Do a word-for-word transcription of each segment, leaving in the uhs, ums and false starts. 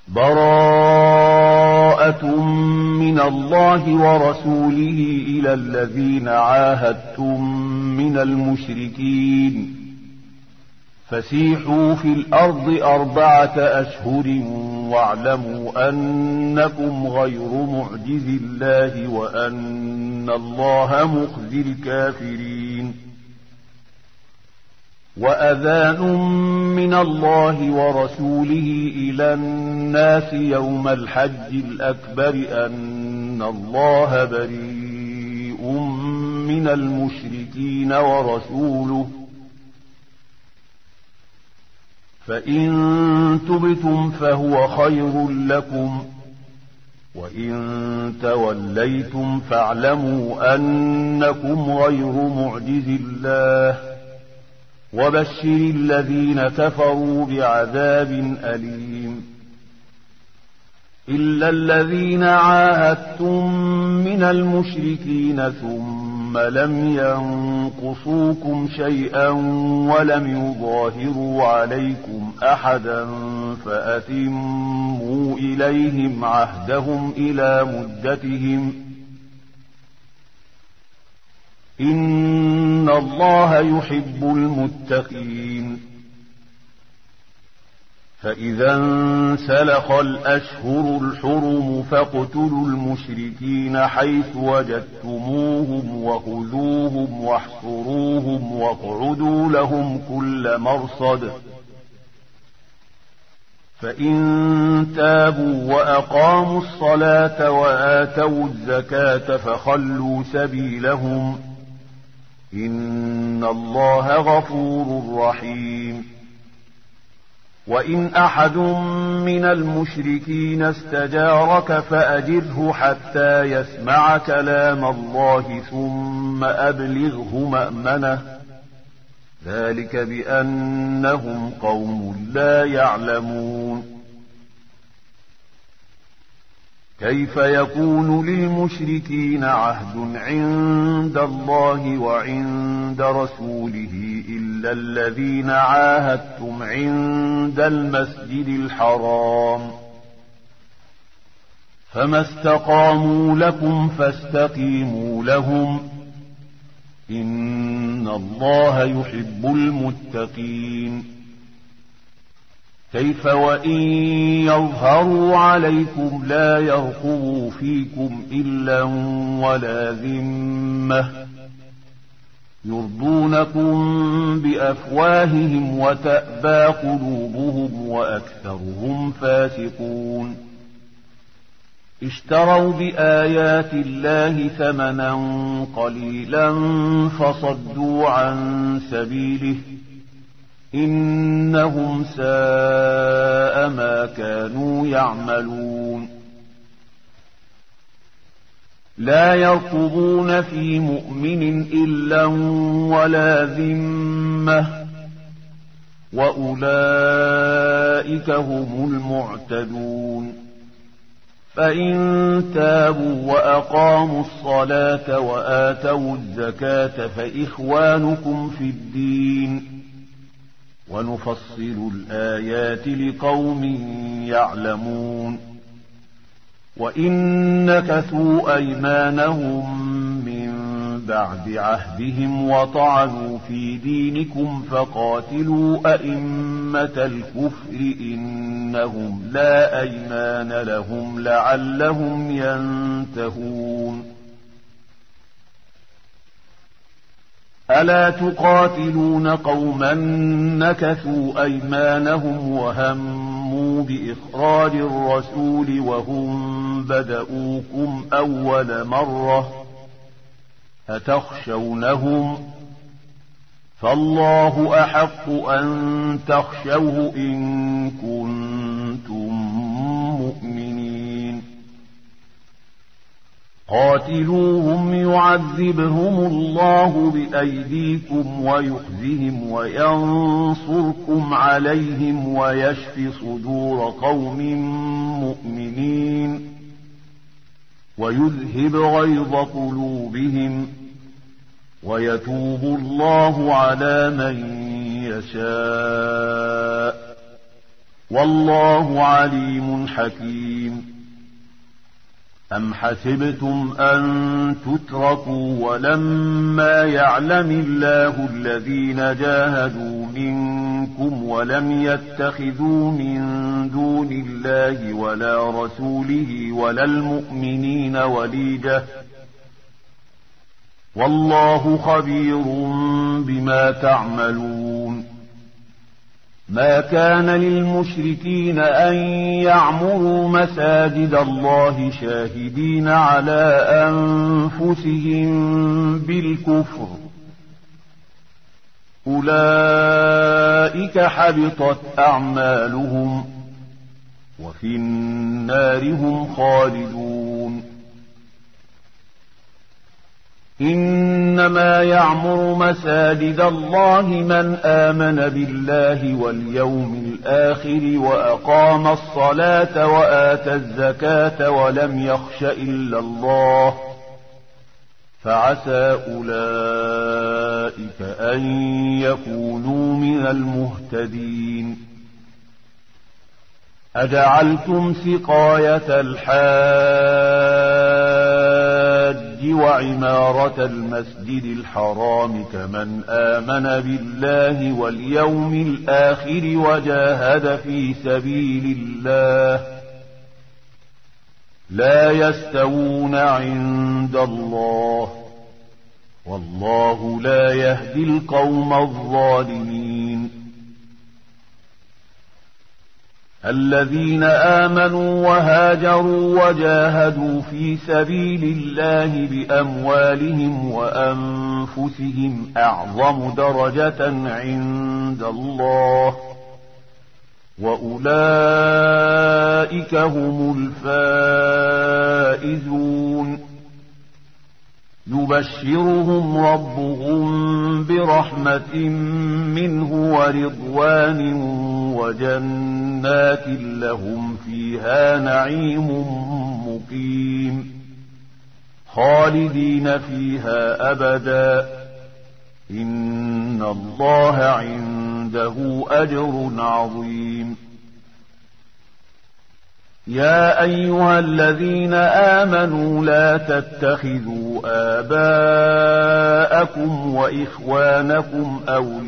براءة من الله ورسوله إلى الذين عاهدتم من المشركين فسيحوا في الأرض أربعة أشهر واعلموا أنكم غير معجز الله وأن الله مخزي الكافرين. وأذان من الله ورسوله إلى الناس يوم الحج الأكبر أن الله بريء من المشركين ورسوله فإن تبتم فهو خير لكم وإن توليتم فاعلموا أنكم غير معجز الله وبشر الذين كفروا بعذاب أليم. إلا الذين عاهدتم من المشركين ثم لم ينقصوكم شيئا ولم يظاهروا عليكم أحدا فأتموا إليهم عهدهم إلى مدتهم إن الله يحب المتقين. فإذا انسلخ الأشهر الحرم فاقتلوا المشركين حيث وجدتموهم وخذوهم واحصروهم واقعدوا لهم كل مرصد فإن تابوا وأقاموا الصلاة وآتوا الزكاة فخلوا سبيلهم إن الله غفور رحيم. وإن أحد من المشركين استجارك فأجره حتى يسمع كلام الله ثم أبلغه مأمنه ذلك بأنهم قوم لا يعلمون. كيف يكون للمشركين عهد عند الله وعند رسوله إلا الذين عاهدتم عند المسجد الحرام فما استقاموا لكم فاستقيموا لهم إن الله يحب المتقين. كيف وإن يظهروا عليكم لا يرقبوا فيكم إلا ولا ذمة يرضونكم بأفواههم وتأبى قلوبهم وأكثرهم فاسقون. اشتروا بآيات الله ثمنا قليلا فصدوا عن سبيله إنهم ساء ما كانوا يعملون. لا يرقبون في مؤمن إلا ولا ذمة وأولئك هم المعتدون. فإن تابوا وأقاموا الصلاة وآتوا الزكاة فإخوانكم في الدين ونفصل الآيات لقوم يعلمون. وإن نكثوا أيمانهم من بعد عهدهم وطعنوا في دينكم فقاتلوا أئمة الكفر إنهم لا أيمان لهم لعلهم ينتهون. ألا تقاتلون قوما نكثوا أيمانهم وهموا بإخراج الرسول وهم بدؤوكم أول مرة أتخشونهم فالله أحق أن تخشوه إن كنتم مؤمنين. قاتلوهم يعذبهم الله بأيديكم ويخزهم وينصركم عليهم ويشف صدور قوم مؤمنين ويذهب غيظ قلوبهم ويتوب الله على من يشاء والله عليم حكيم. أم حسبتم أن تتركوا ولما يعلم الله الذين جاهدوا منكم ولم يتخذوا من دون الله ولا رسوله ولا المؤمنين وليجة والله خبير بما تعملون. ما كان للمشركين أن يعمروا مساجد الله شاهدين على أنفسهم بالكفر أولئك حبطت أعمالهم وفي النار هم خالدون. إنما يعمر مساجد الله من آمن بالله واليوم الآخر وأقام الصلاة وآتى الزكاة ولم يخش إلا الله فعسى أولئك أن يكونوا من المهتدين. أجعلتم سقاية الحاج وعمارة المسجد الحرام كمن آمن بالله واليوم الآخر وجاهد في سبيل الله لا يستوون عند الله والله لا يهدي القوم الظالمين. الذين آمنوا وهاجروا وجاهدوا في سبيل الله بأموالهم وأنفسهم أعظم درجة عند الله وأولئك هم الفائزون. يبشرهم ربهم برحمة منه ورضوان وجنات لهم فيها نعيم مقيم خالدين فيها أبدا إن الله عنده أجر عظيم. يا أيها الذين آمنوا لا تتخذوا آباءكم وإخوانكم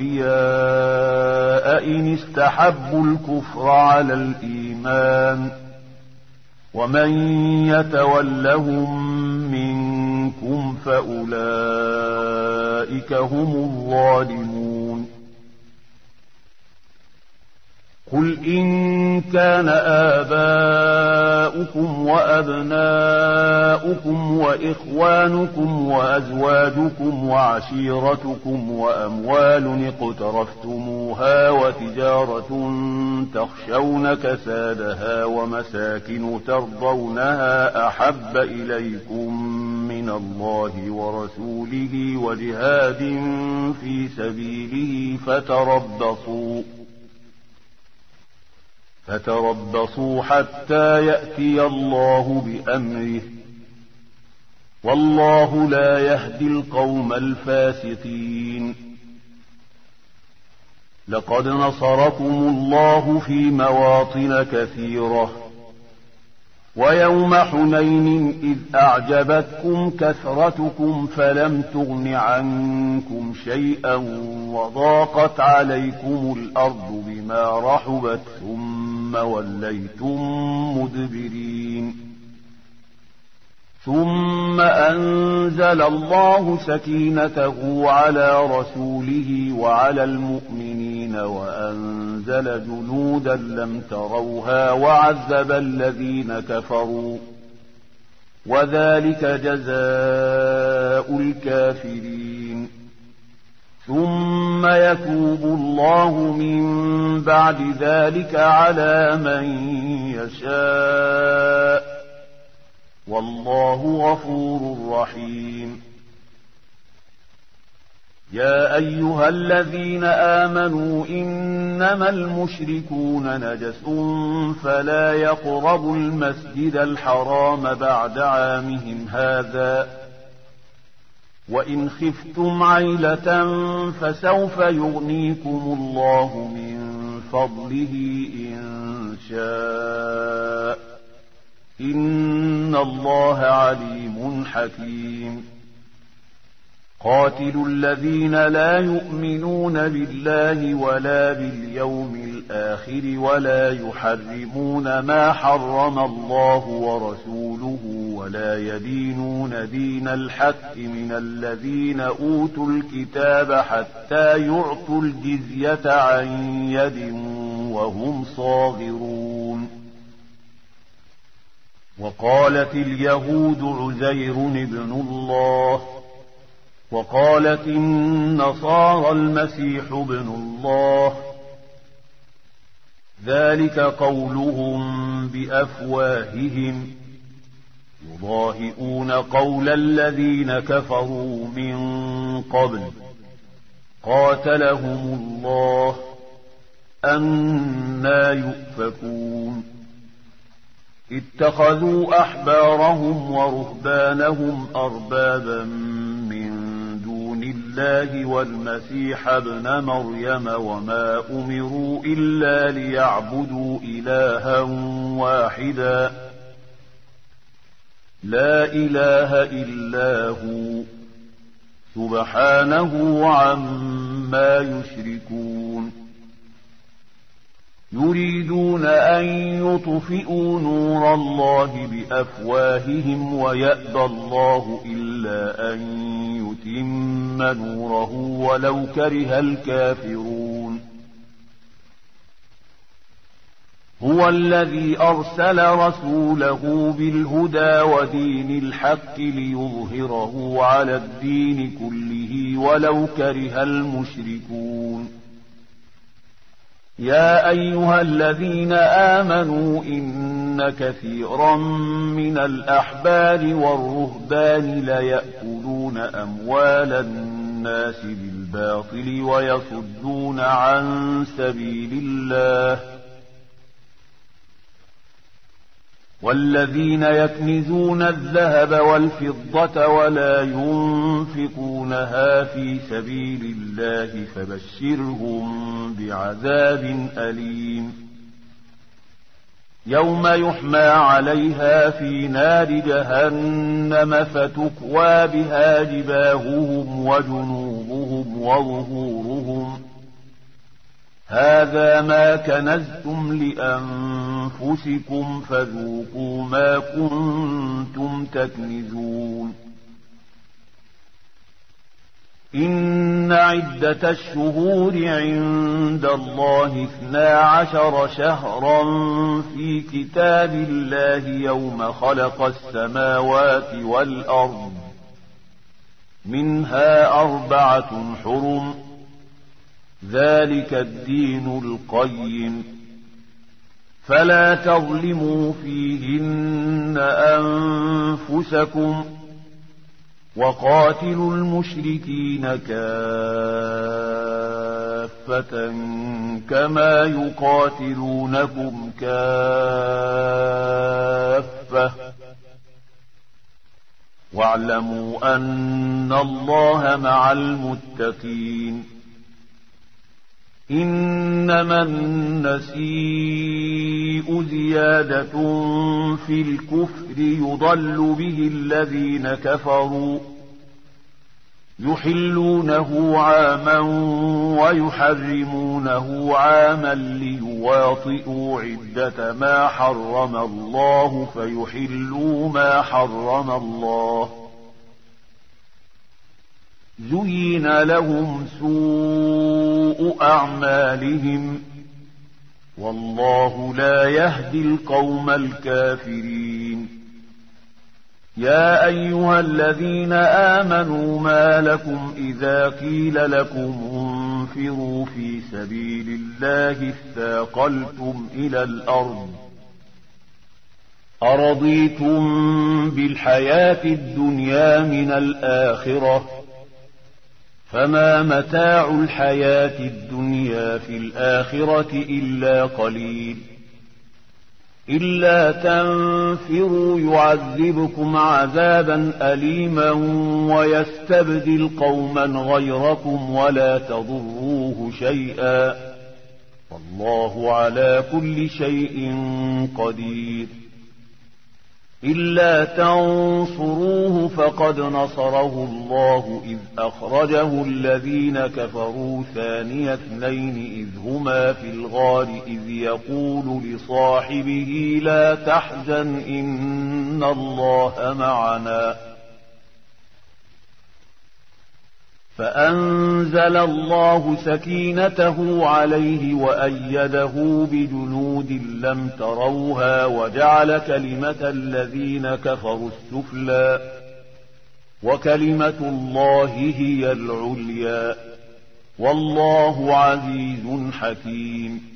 أولياء إن استحبوا الكفر على الإيمان ومن يتولهم منكم فأولئك هم الظالمون. قل إن كان آباؤكم وأبناؤكم وإخوانكم وأزواجكم وعشيرتكم وأموال اقترفتموها وتجارة تخشون كسادها ومساكن ترضونها أحب إليكم من الله ورسوله وجهاد في سبيله فتربصوا فتربصوا حتى يأتي الله بأمره والله لا يهدي القوم الفاسقين. لقد نصركم الله في مواطن كثيرة ويوم حنين إذ أعجبتكم كثرتكم فلم تغن عنكم شيئا وضاقت عليكم الأرض بما رحبت ثم وليتم مدبرين. ثم أنزل الله سكينته على رسوله وعلى المؤمنين وأنزل جنودا لم تروها وعذب الذين كفروا وذلك جزاء الكافرين. ثم يتوب الله من بعد ذلك على من يشاء والله غفور رحيم. يا أيها الذين آمنوا إنما المشركون نجس فلا يقربوا المسجد الحرام بعد عامهم هذا وإن خفتم عيلة فسوف يغنيكم الله من فضله إن يشاء إن الله عليم حكيم قاتلوا الذين لا يؤمنون بالله ولا باليوم الآخر ولا يحرمون ما حرم الله ورسوله ولا يدينون دين الحق من الذين أوتوا الكتاب حتى يعطوا الجزية عن يد وهم صاغرون وقالت اليهود عزير ابن الله وقالت النصارى المسيح ابن الله ذلك قولهم بأفواههم يضاهئون قول الذين كفروا من قبل قاتلهم الله أنى يؤفكون اتخذوا أحبارهم ورهبانهم أربابا من دون الله والمسيح ابن مريم وما أمروا إلا ليعبدوا إلها واحدا لا إله إلا هو سبحانه عما يشركون يريدون أن يطفئوا نور الله بأفواههم ويأبى الله إلا أن يتم نوره ولو كره الكافرون هو الذي أرسل رسوله بالهدى ودين الحق ليظهره على الدين كله ولو كره المشركون يا أيها الذين آمنوا إن كثيرا من الأحبار والرهبان ليأكلون أموال الناس بالباطل ويصدون عن سبيل الله والذين يكنزون الذهب والفضة ولا ينفقونها في سبيل الله فبشرهم بعذاب أليم يوم يحمى عليها في نار جهنم فتكوى بها جباههم وجنوبهم وظهورهم هذا ما كنزتم لأنفسكم فذوقوا ما كنتم تكنزون إن عدة الشهور عند الله اثنا عشر شهرا في كتاب الله يوم خلق السماوات والأرض منها أربعة حرم ذلك الدين القيم فلا تظلموا فيهن أنفسكم وقاتلوا المشركين كافة كما يقاتلونكم كافة واعلموا أن الله مع المتقين إنما النسيء زيادة في الكفر يضل به الذين كفروا يحلونه عاما ويحرمونه عاما ليواطئوا عدة ما حرم الله فيحلوا ما حرم الله زين لهم سوء أعمالهم والله لا يهدي القوم الكافرين يا أيها الذين آمنوا ما لكم إذا قيل لكم انفروا في سبيل الله اثاقلتم إلى الأرض أرضيتم بالحياة الدنيا من الآخرة فما متاع الحياة الدنيا في الآخرة إلا قليل إلا تنفروا يعذبكم عذابا أليما ويستبدل قوما غيركم ولا تضروه شيئا والله على كل شيء قدير. إلا تنصروه فقد نصره الله إذ أخرجه الذين كفروا ثاني اثنين إذ هما في الغار إذ يقول لصاحبه لا تحزن إن الله معنا فأنزل الله سكينته عليه وأيده بجنود لم تروها وجعل كلمة الذين كفروا السفلى وكلمة الله هي العليا والله عزيز حكيم.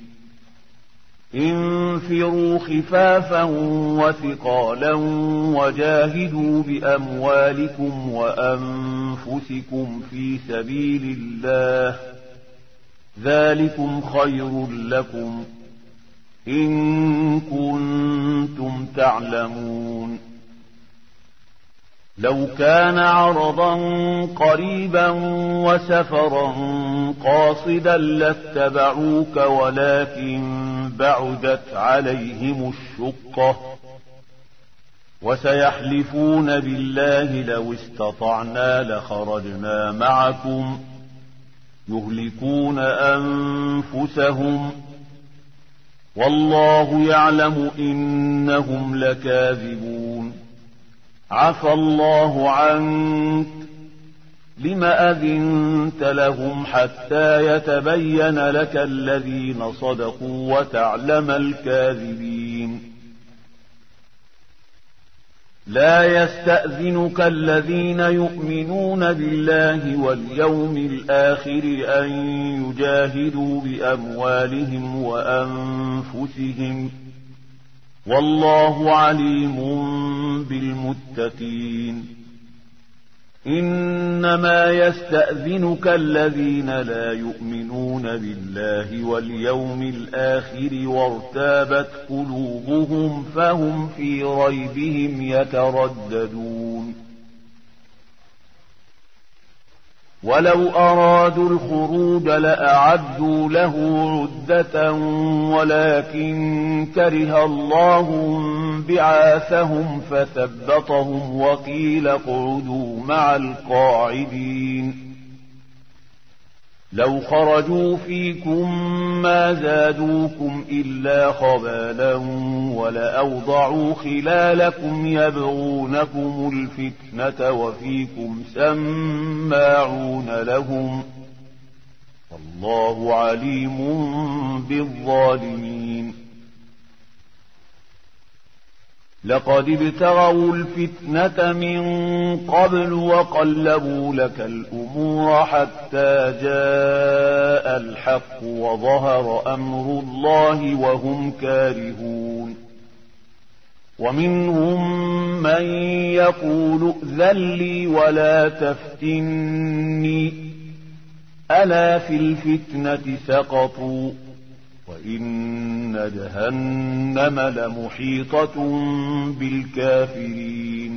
انفروا خفافا وثقالا وجاهدوا بأموالكم وأنفسكم في سبيل الله ذلكم خير لكم إن كنتم تعلمون. لو كان عرضا قريبا وسفرا قاصدا لاتبعوك ولكن بعدت عليهم الشقة وسيحلفون بالله لو استطعنا لخرجنا معكم يهلكون أنفسهم والله يعلم إنهم لكاذبون. عفى الله عنك لم أذنت لهم حتى يتبين لك الذين صدقوا وتعلم الكاذبين. لا يستأذنك الذين يؤمنون بالله واليوم الآخر أن يجاهدوا بأموالهم وأنفسهم والله عليم بالمتقين. إنما يستأذنك الذين لا يؤمنون بالله واليوم الآخر وارتابت قلوبهم فهم في ريبهم يترددون. ولو أرادوا الخروج لأعدوا له عدة ولكن كره الله بعاثهم فثبطهم وقيل اقعدوا مع القاعدين. لو خرجوا فيكم ما زادوكم إلا خبالا ولأوضعوا خلالكم يبغونكم الفتنة وفيكم سماعون لهم والله عليم بالظالمين. لقد ابتغوا الفتنة من قبل وقلبوا لك الأمور حتى جاء الحق وظهر أمر الله وهم كارهون. ومنهم من يقول ائذن لي ولا تفتني ألا في الفتنة سقطوا وإن جهنم لمحيطة بالكافرين.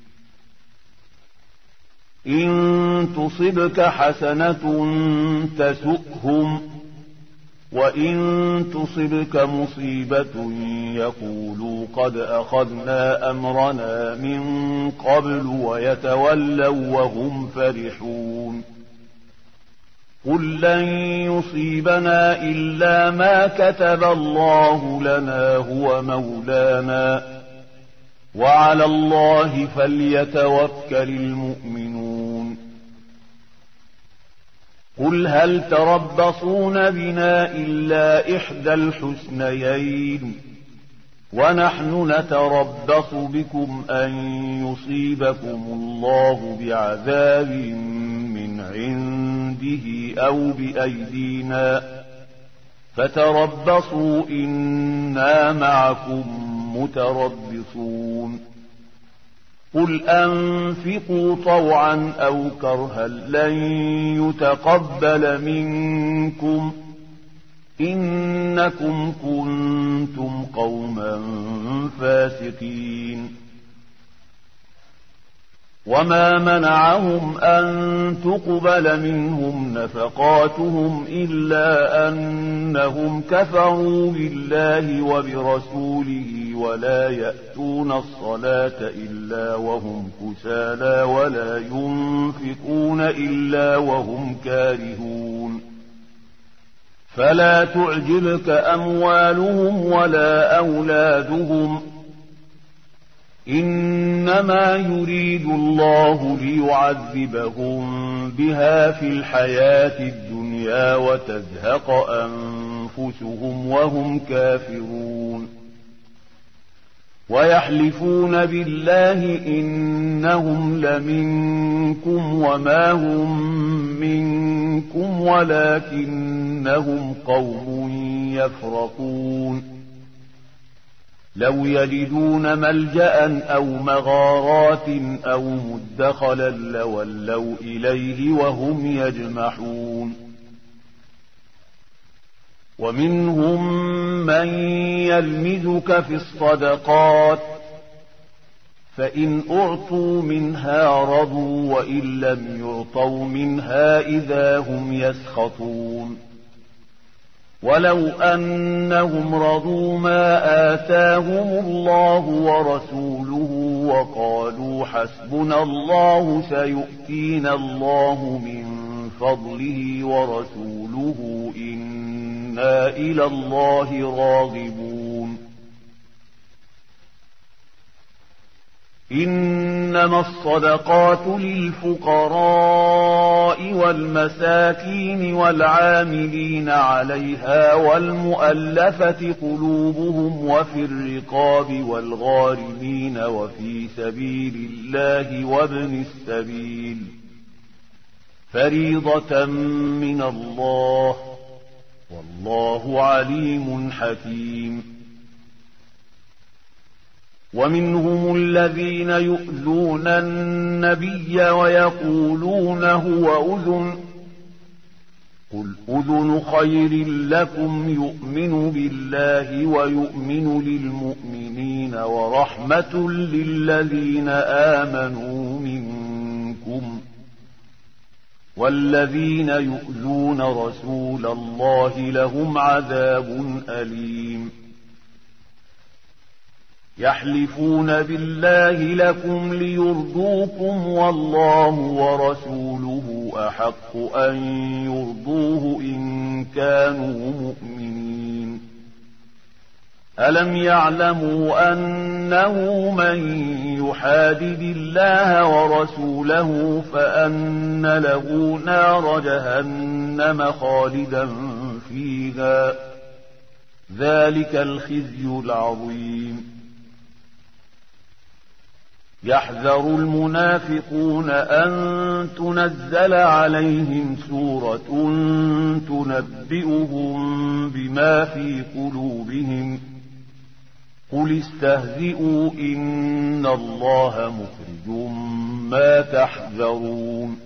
إن تصبك حسنة تسؤهم وإن تصبك مصيبة يقولوا قد أخذنا أمرنا من قبل ويتولوا وهم فرحون. قل لن يصيبنا إلا ما كتب الله لنا هو مولانا وعلى الله فليتوكل المؤمنون. قل هل تربصون بنا إلا إحدى الحسنيين ونحن نتربص بكم أن يصيبكم الله بعذاب من عنده أو بأيدينا فتربصوا إنا معكم متربصون. قل أنفقوا طوعا أو كرها لن يتقبل منكم إنكم كنتم قوما فاسقين. وما منعهم أن تقبل منهم نفقاتهم إلا أنهم كفروا بالله وبرسوله ولا يأتون الصلاة إلا وهم كسالى ولا ينفقون إلا وهم كارهون فلا تعجبك أموالهم ولا أولادهم إنما يريد الله ليعذبهم بها في الحياة الدنيا وتزهق أنفسهم وهم كافرون ويحلفون بالله إنهم لمنكم وما هم منكم ولكنهم قوم يفرقون لو يجدون ملجأ أو مغارات أو مدخلا لولوا إليه وهم يجمحون ومنهم من يلمزك في الصدقات فإن أعطوا منها رضوا وإن لم يعطوا منها إذا هم يسخطون ولو أنهم رضوا ما آتاهم الله ورسوله وقالوا حسبنا الله سيؤتينا الله من فضله ورسوله إنا إلى الله راغبون إنما الصدقات للفقراء والمساكين والعاملين عليها والمؤلفة قلوبهم وفي الرقاب والغارمين وفي سبيل الله وابن السبيل فريضة من الله والله عليم حكيم ومنهم الذين يؤذون النبي ويقولون هو أذن قل أذن خير لكم يؤمن بالله ويؤمن للمؤمنين ورحمة للذين آمنوا منكم والذين يؤذون رسول الله لهم عذاب أليم يحلفون بالله لكم ليرضوكم والله ورسوله أحق أن يرضوه إن كانوا مؤمنين ألم يعلموا أنه من يحادد الله ورسوله فأن له نار جهنم خالدا فيها ذلك الخزي العظيم يحذر المنافقون أن تنزل عليهم سورة تنبئهم بما في قلوبهم قل استهزئوا إن الله مخرج ما تحذرون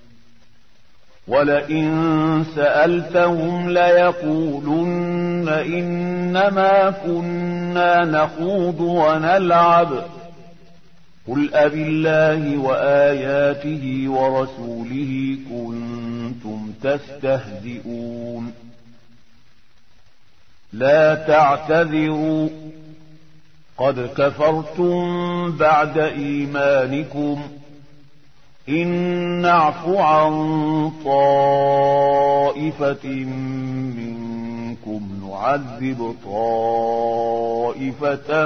ولئن سألتهم ليقولن إنما كنا نخوض ونلعب قل أبالله وآياته ورسوله كنتم تستهزئون لا تعتذروا قد كفرتم بعد إيمانكم إن نعف عن طائفة منكم نعذب طائفة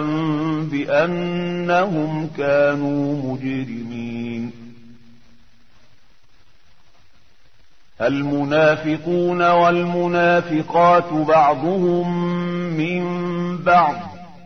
بأنهم كانوا مجرمين المنافقون والمنافقات بعضهم من بعض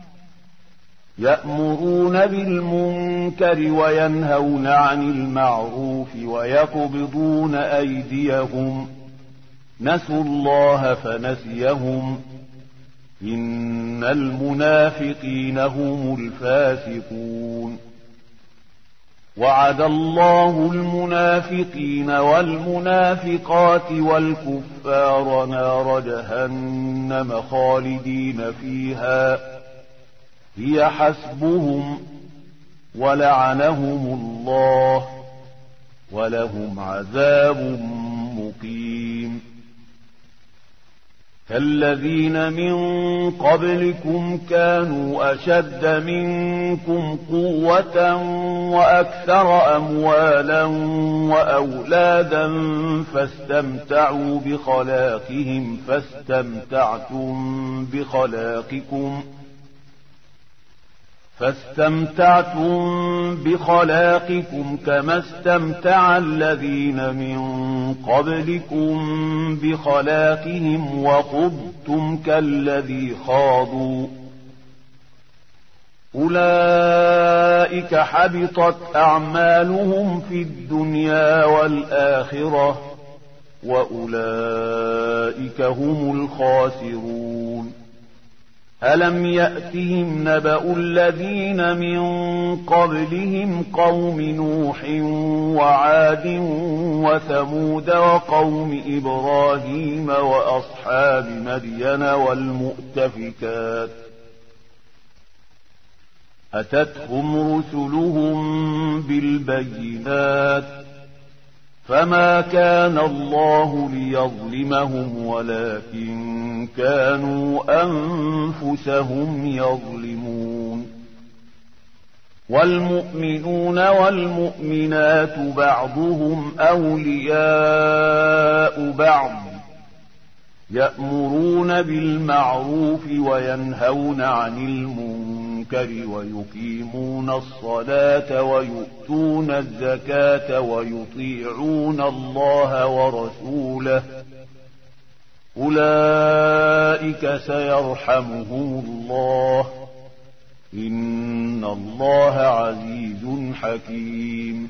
يأمرون بالمنكر وينهون عن المعروف ويقبضون أيديهم نسوا الله فنسيهم إن المنافقين هم الفاسقون وعد الله المنافقين والمنافقات والكفار نار جهنم خالدين فيها هي حسبهم ولعنهم الله ولهم عذاب مقيم. كالذين من قبلكم كانوا أشد منكم قوة وأكثر أموالا وأولادا فاستمتعوا بخلاقهم فاستمتعتم بخلاقكم فاستمتعتم بخلاقكم كما استمتع الذين من قبلكم بخلاقهم وخضتم كالذي خاضوا أولئك حبطت أعمالهم في الدنيا والآخرة وأولئك هم الخاسرون. ألم يأتهم نبأ الذين من قبلهم قوم نوح وعاد وثمود وقوم إبراهيم وأصحاب مدين والمؤتفكات أتتهم رسلهم بالبينات فما كان الله ليظلمهم ولكن كانوا أنفسهم يظلمون. والمؤمنون والمؤمنات بعضهم أولياء بعض يأمرون بالمعروف وينهون عن المنكر ويقيمون الصلاة ويؤتون الزكاة ويطيعون الله ورسوله أولئك سيرحمهم الله إن الله عزيز حكيم.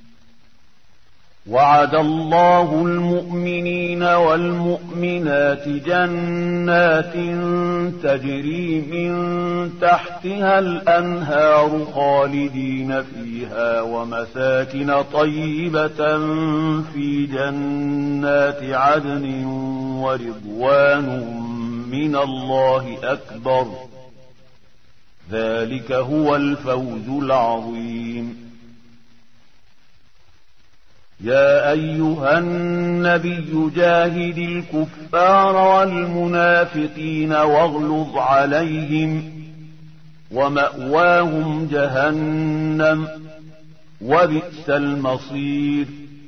وعد الله المؤمنين والمؤمنات جنات تجري من تحتها الأنهار خالدين فيها ومساكن طيبة في جنات عدن ورضوان من الله أكبر ذلك هو الفوز العظيم. يا أيها النبي جاهد الكفار والمنافقين واغلظ عليهم ومأواهم جهنم وبئس المصير.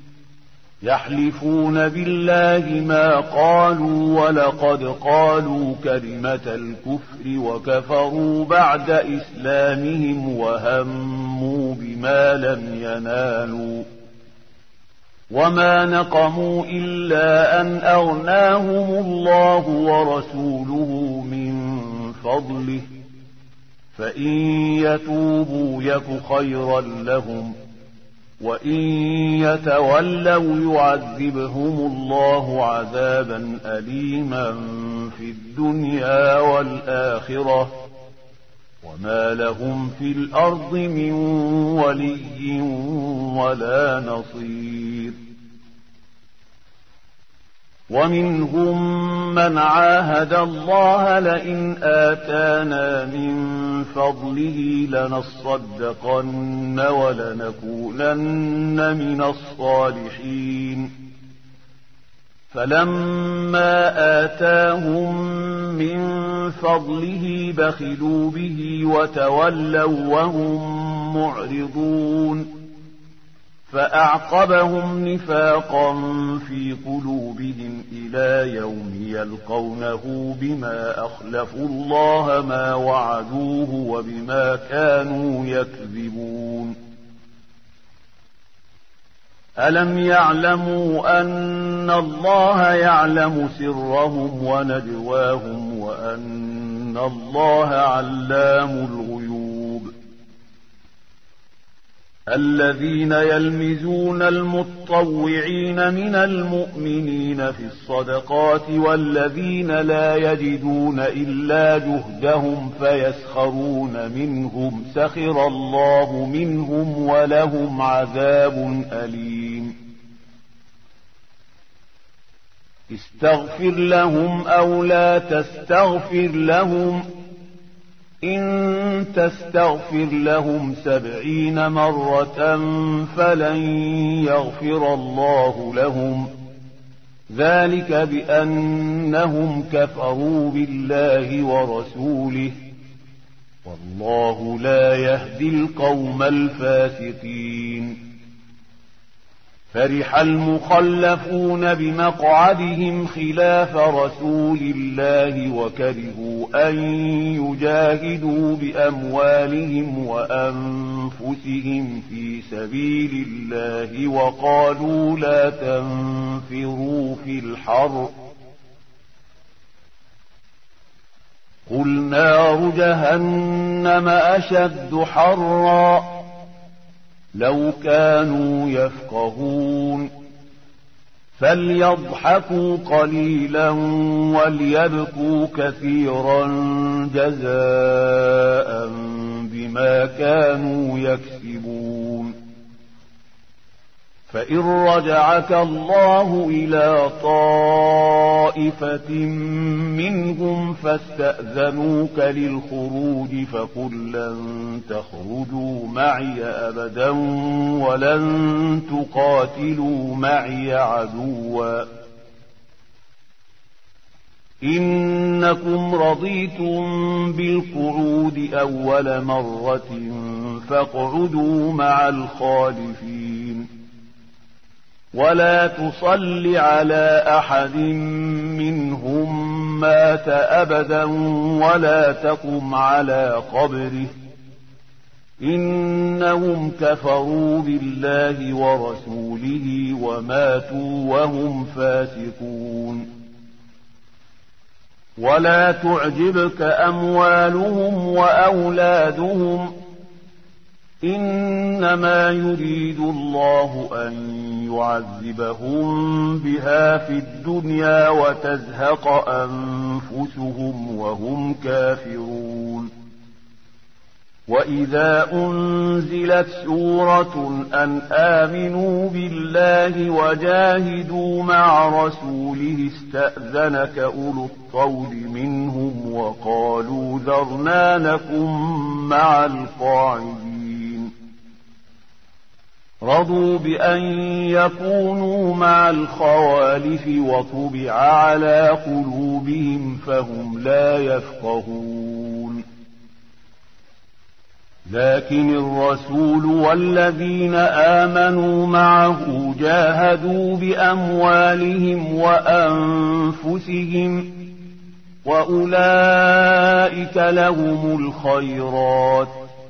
يحلفون بالله ما قالوا ولقد قالوا كلمة الكفر وكفروا بعد إسلامهم وهموا بما لم ينالوا وما نقموا إلا أن أغناهم الله ورسوله من فضله فإن يتوبوا يك خيرا لهم وإن يتولوا يعذبهم الله عذابا أليما في الدنيا والآخرة وما لهم في الأرض من ولي ولا نصير. ومنهم من عاهد الله لئن آتانا من فضله لنصدقن ولنكونن من الصالحين فلما آتاهم من فضله بخلوا به وتولوا وهم معرضون فأعقبهم نفاقا في قلوبهم إلى يوم يلقونه بما أخلفوا الله ما وعدوه وبما كانوا يكذبون. ألم يعلموا أن الله يعلم سرهم ونجواهم وأن الله علام الغيوب. الذين يلمزون المتطوعين من المؤمنين في الصدقات والذين لا يجدون إلا جهدهم فيسخرون منهم سخر الله منهم ولهم عذاب أليم. استغفر لهم أو لا تستغفر لهم إن تستغفر لهم سبعين مرة فلن يغفر الله لهم ذلك بأنهم كفروا بالله ورسوله والله لا يهدي القوم الفاسقين. فرح المخلفون بمقعدهم خلاف رسول الله وكرهوا أن يجاهدوا بأموالهم وأنفسهم في سبيل الله وقالوا لا تنفروا في الحر قل نار جهنم أشد حرا لو كانوا يفقهون فليضحكوا قليلا وليبكوا كثيرا جزاء بما كانوا يكسبون. فإن رجعك الله إلى طائفة منهم فاستأذنوك للخروج فقل لن تخرجوا معي أبدا ولن تقاتلوا معي عدوا إنكم رضيتم بالقعود أول مرة فاقعدوا مع الخالفين ولا تصل على أحد منهم مات أبدا ولا تقم على قبره إنهم كفروا بالله ورسوله وماتوا وهم فاسقون. ولا تعجبك أموالهم وأولادهم إنما يريد الله أن يعذبهم بها في الدنيا وتزهق أنفسهم وهم كافرون. وإذا أنزلت سورة أن آمنوا بالله وجاهدوا مع رسوله استأذنك أولو الطول منهم وقالوا ذرنا لكم مع القاعدين رضوا بأن يكونوا مع الخوالف وطبع على قلوبهم فهم لا يفقهون. لكن الرسول والذين آمنوا معه جاهدوا بأموالهم وأنفسهم وأولئك لهم الخيرات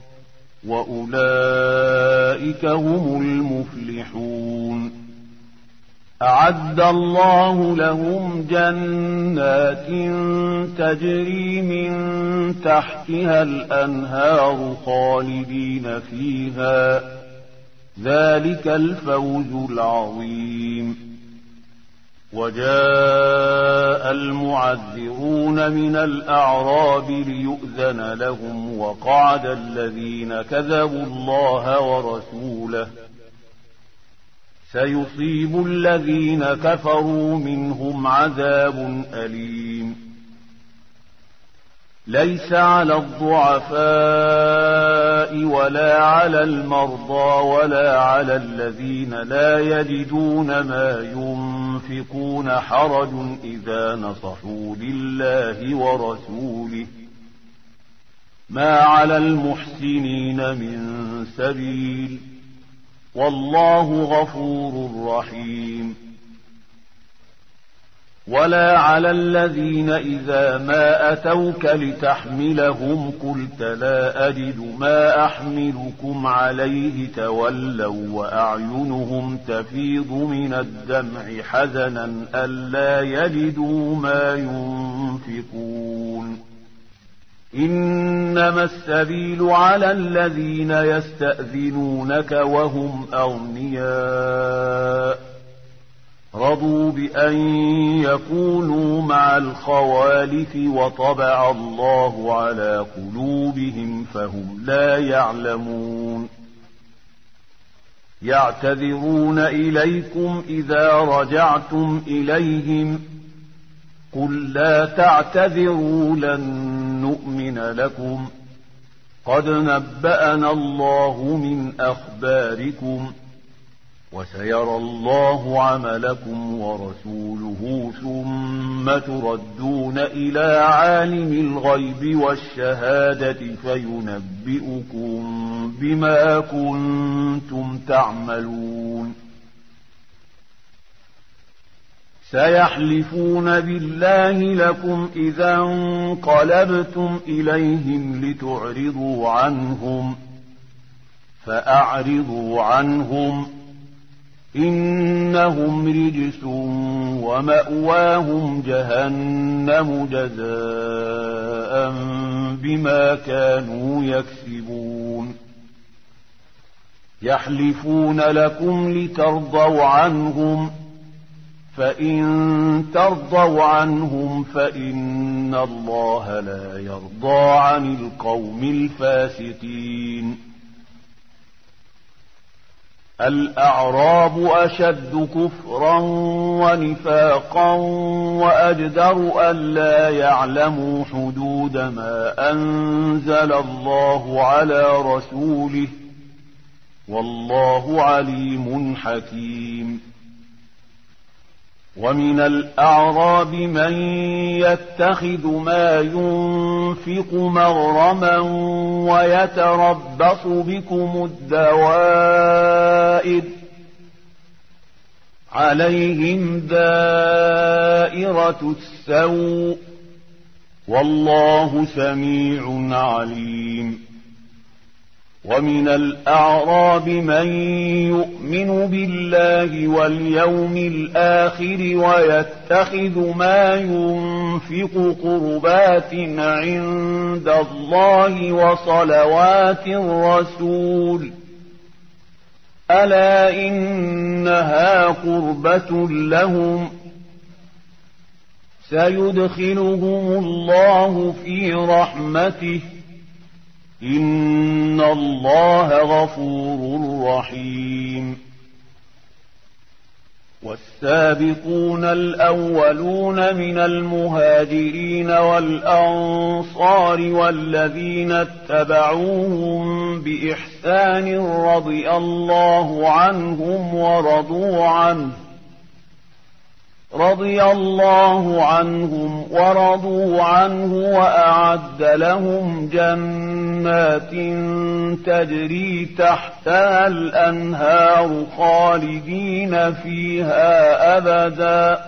وأولئك هم المفلحون. أعد الله لهم جنات تجري من تحتها الأنهار خالدين فيها ذلك الفوز العظيم. وجاء المعذرون من الأعراب ليؤذن لهم وقعد الذين كذبوا الله ورسوله سيصيب الذين كفروا منهم عذاب أليم. ليس على الضعفاء ولا على المرضى ولا على الذين لا يجدون ما ينفقون حرج إذا نصحوا لله ورسوله ما على المحسنين من سبيل والله غفور رحيم. ولا على الذين إذا ما أتوك لتحملهم قلت لا أجد ما أحملكم عليه تولوا وأعينهم تفيض من الدمع حزنا ألا يجدوا ما ينفقون. إنما السبيل على الذين يستأذنونك وهم أغنياء رضوا بأن يكونوا مع الخوالف وطبع الله على قلوبهم فهم لا يعلمون. يعتذرون إليكم إذا رجعتم إليهم قل لا تعتذروا لن نؤمن لكم قد نبأنا الله من أخباركم وسيرى الله عملكم ورسوله ثم تردون إلى عالم الغيب والشهادة فينبئكم بما كنتم تعملون سيحلفون بالله لكم إذا انقلبتم إليهم لتعرضوا عنهم فأعرضوا عنهم إنهم رجس ومأواهم جهنم جزاء بما كانوا يكسبون يحلفون لكم لترضوا عنهم فإن ترضوا عنهم فإن الله لا يرضى عن القوم الفاسقين الأعراب أشد كفرا ونفاقا وأجدر ألا يعلموا حدود ما أنزل الله على رسوله والله عليم حكيم ومن الأعراب من يتخذ ما ينفق مغرما ويتربص بكم الدوائر عليهم دائرة السوء والله سميع عليم ومن الأعراب من يؤمن بالله واليوم الآخر ويتخذ ما ينفق قربات عند الله وصلوات الرسول ألا إنها قربة لهم سيدخلهم الله في رحمته إن الله غفور رحيم والسابقون الأولون من المهاجرين والأنصار والذين اتبعوهم بإحسان رضي الله عنهم ورضوا عنه رضي الله عنهم ورضوا عنه وأعد لهم جنات تجري تحتها الأنهار خالدين فيها أبدا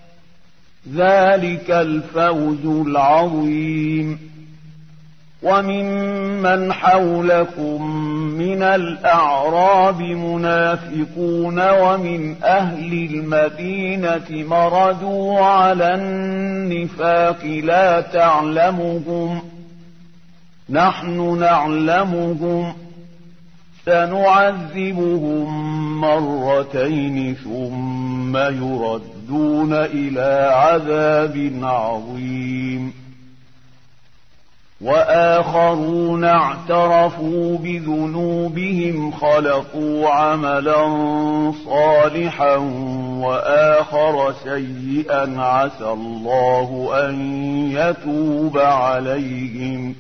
ذلك الفوز العظيم وممن حولكم من الأعراب منافقون ومن أهل المدينة مردوا على النفاق لا تعلمهم نحن نعلمهم سنعذبهم مرتين ثم يردون إلى عذاب عظيم وآخرون اعترفوا بذنوبهم خلقوا عملا صالحا وآخر سيئا عسى الله أن يتوب عليهم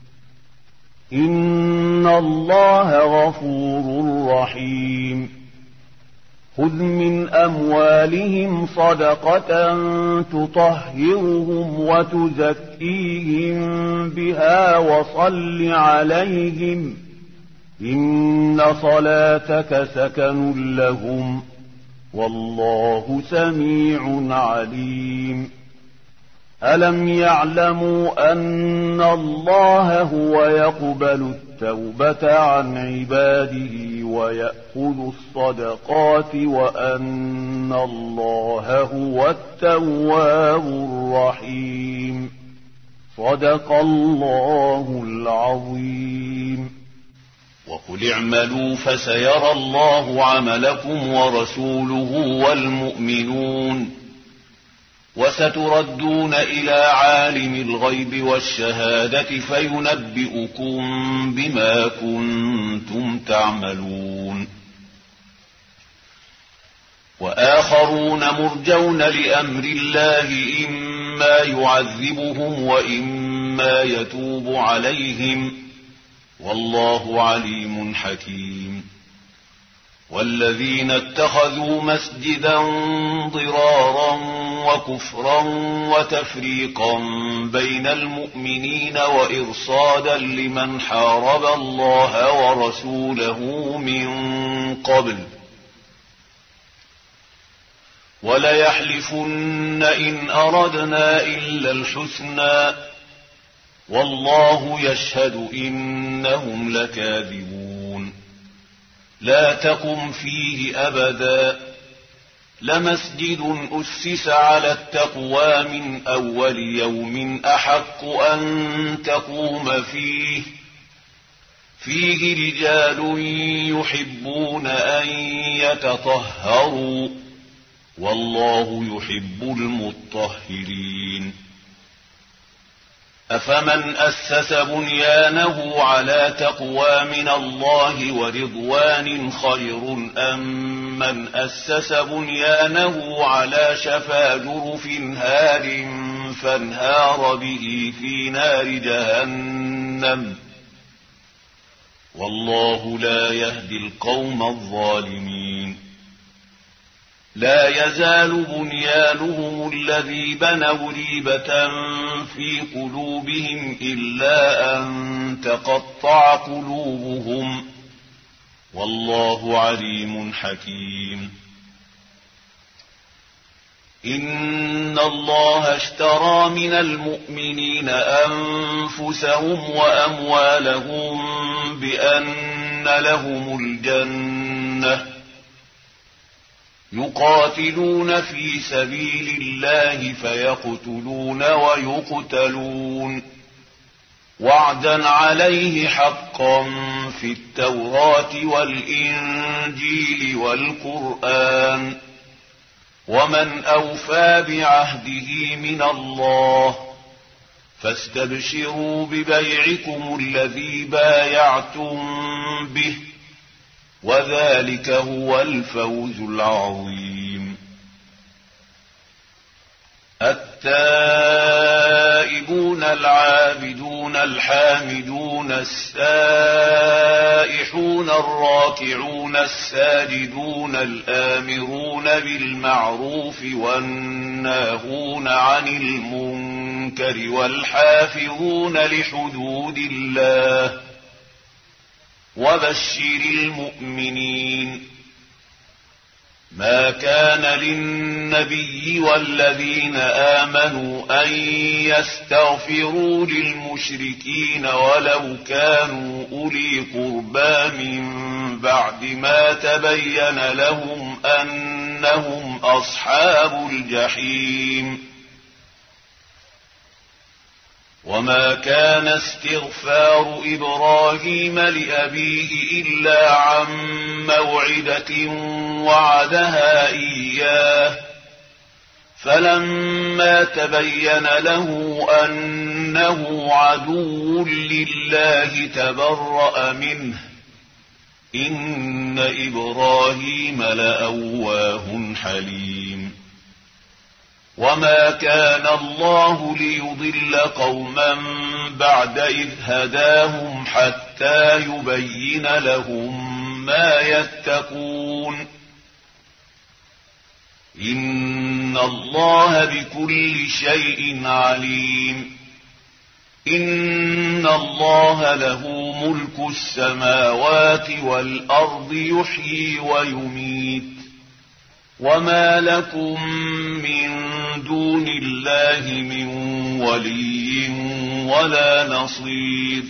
إن الله غفور رحيم خذ من أموالهم صدقة تطهرهم وتزكيهم بها وصل عليهم إن صلاتك سكن لهم والله سميع عليم ألم يعلموا أن الله هو يقبل التوبة عن عباده ويأخذ الصدقات وأن الله هو التواب الرحيم صدق الله العظيم وقل اعملوا فسيرى الله عملكم ورسوله والمؤمنون وستردون إلى عالم الغيب والشهادة فينبئكم بما كنتم تعملون وآخرون مرجون لأمر الله إما يعذبهم وإما يتوب عليهم والله عليم حكيم. والذين اتخذوا مسجدا ضرارا وكفرا وتفريقا بين المؤمنين وإرصادا لمن حارب الله ورسوله من قبل وليحلفن إن أردنا إلا الحسنى والله يشهد إنهم لكاذبون. لا تقم فيه أبدا لمسجد أسس على التقوى من أول يوم أحق أن تقوم فيه فيه رجال يحبون أن يتطهروا والله يحب المطهرين. أفمن أسس بنيانه على تقوى من الله ورضوان خير أم من أسس بنيانه على شفا جرف هار فانهار به في نار جهنم والله لا يهدي القوم الظالمين. لا يزال بنيانهم الذي بنوا ريبة في قلوبهم إلا أن تقطع قلوبهم والله عليم حكيم. إن الله اشترى من المؤمنين أنفسهم وأموالهم بأن لهم الجنة يقاتلون في سبيل الله فيقتلون ويقتلون وعدا عليه حقا في التوراة والإنجيل والقرآن ومن أوفى بعهده من الله فاستبشروا ببيعكم الذي بايعتم به وذلك هو الفوز العظيم. التائبون العابدون الحامدون السائحون الراكعون الساجدون الآمرون بالمعروف والناهون عن المنكر والحافظون لحدود الله وبشر المؤمنين. ما كان للنبي والذين آمنوا أن يستغفروا للمشركين ولو كانوا أولي قربى من بعد ما تبين لهم أنهم أصحاب الجحيم. وما كان استغفار إبراهيم لأبيه إلا عن موعدة وعدها إياه فلما تبين له أنه عدو لله تبرأ منه إن إبراهيم لأواه حليم. وما كان الله ليضل قوما بعد إذ هداهم حتى يبين لهم ما يتقون إن الله بكل شيء عليم. إن الله له ملك السماوات والأرض يحيي ويميت وما لكم من دون الله من ولي ولا نصير.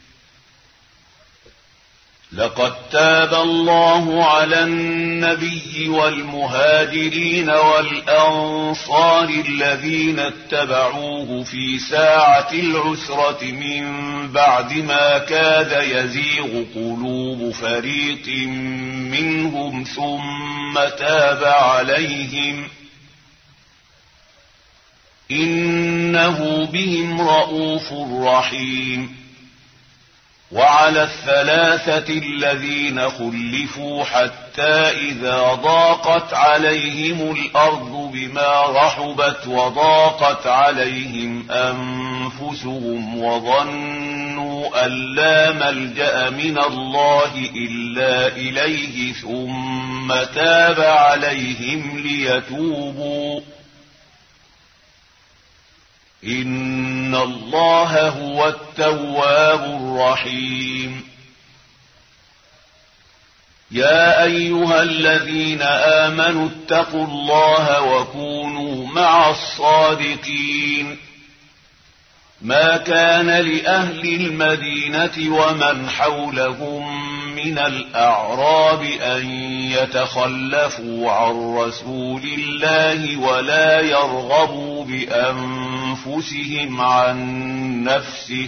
لقد تاب الله على النبي والمهاجرين والأنصار الذين اتبعوه في ساعة العسرة من بعد ما كاد يزيغ قلوب فريق منهم ثم تاب عليهم إنه بهم رءوف رحيم. وعلى الثلاثة الذين خلفوا حتى إذا ضاقت عليهم الأرض بما رحبت وضاقت عليهم أنفسهم وظنوا وظنوا أن لا ملجأ من الله إلا إليه ثم تاب عليهم ليتوبوا إن الله هو التواب الرحيم يا أيها الذين آمنوا اتقوا الله وكونوا مع الصادقين ما كان لأهل المدينة ومن حولهم من الأعراب أن يتخلفوا عن رسول الله ولا يرغبوا بأنفسهم عن نفسه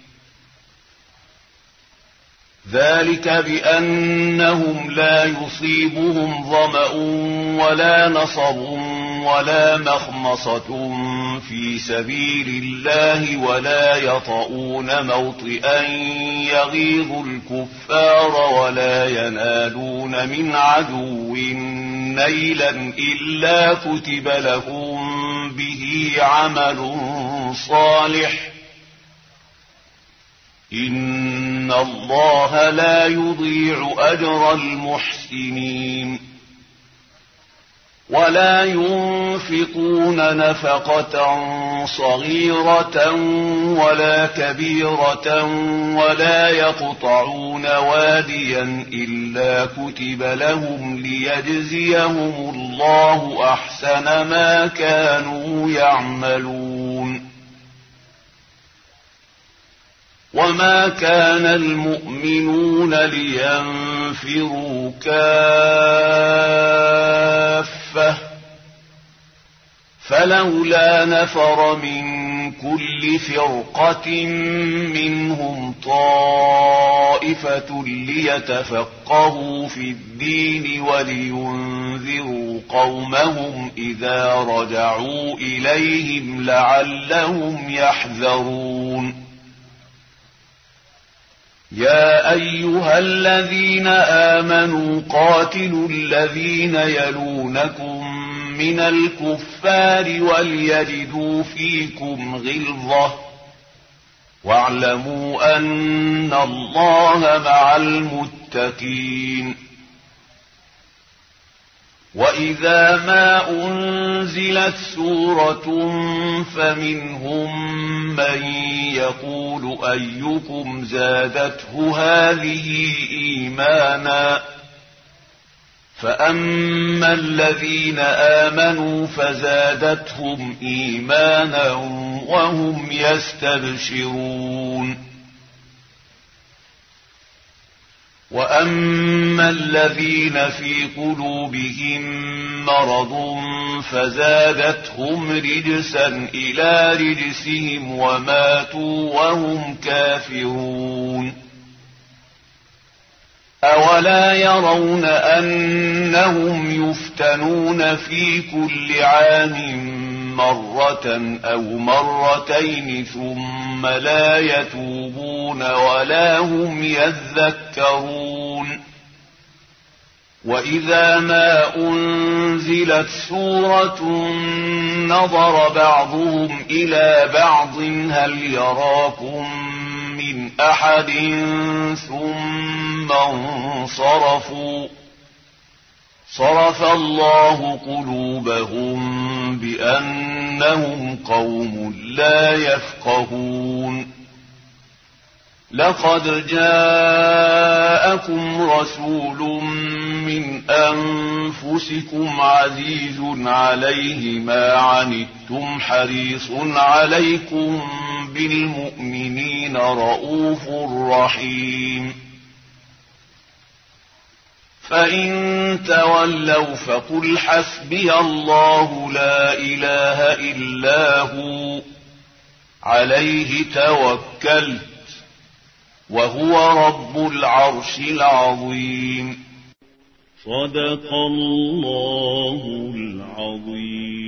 ذلك بأنهم لا يصيبهم ظمأ ولا نصب ولا مخمصة في سبيل الله ولا يطؤون موطئا يغيظ الكفار ولا ينالون من عدو نيلا إلا كتب لهم به عمل صالح إن الله لا يضيع أجر المحسنين ولا ينفقون نفقة صغيرة ولا كبيرة ولا يقطعون واديا إلا كتب لهم ليجزيهم الله أحسن ما كانوا يعملون وما كان المؤمنون لينفروا كافة فلولا نفر من كل فرقة منهم طائفة ليتفقهوا في الدين ولينذروا قومهم إذا رجعوا إليهم لعلهم يحذرون يا أيها الذين آمنوا قاتلوا الذين يلونكم من الكفار وليجدوا فيكم غلظة واعلموا أن الله مع المتقين وإذا ما أنزلت سورة فمنهم من يقول أيكم زادته هذه إيمانا فأما الذين آمنوا فزادتهم إيمانا وهم يستبشرون وأما الذين في قلوبهم مرض فزادتهم رجسا إلى رجسهم وماتوا وهم كافرون أولا يرون أنهم يفتنون في كل عام مرة أو مرتين ثم لا يتوبون ولا هم يذكرون وإذا ما أنزلت سورة نظر بعضهم إلى بعض هل يراكم من أحد ثم انصرفوا صرف الله قلوبهم بأنهم قوم لا يفقهون لقد جاءكم رسول من أنفسكم عزيز عليه ما عنتم حريص عليكم بالمؤمنين رؤوف رحيم فإن تولوا فقل حسبي الله لا إله إلا هو عليه توكلت وهو رب العرش العظيم. صدق الله العظيم.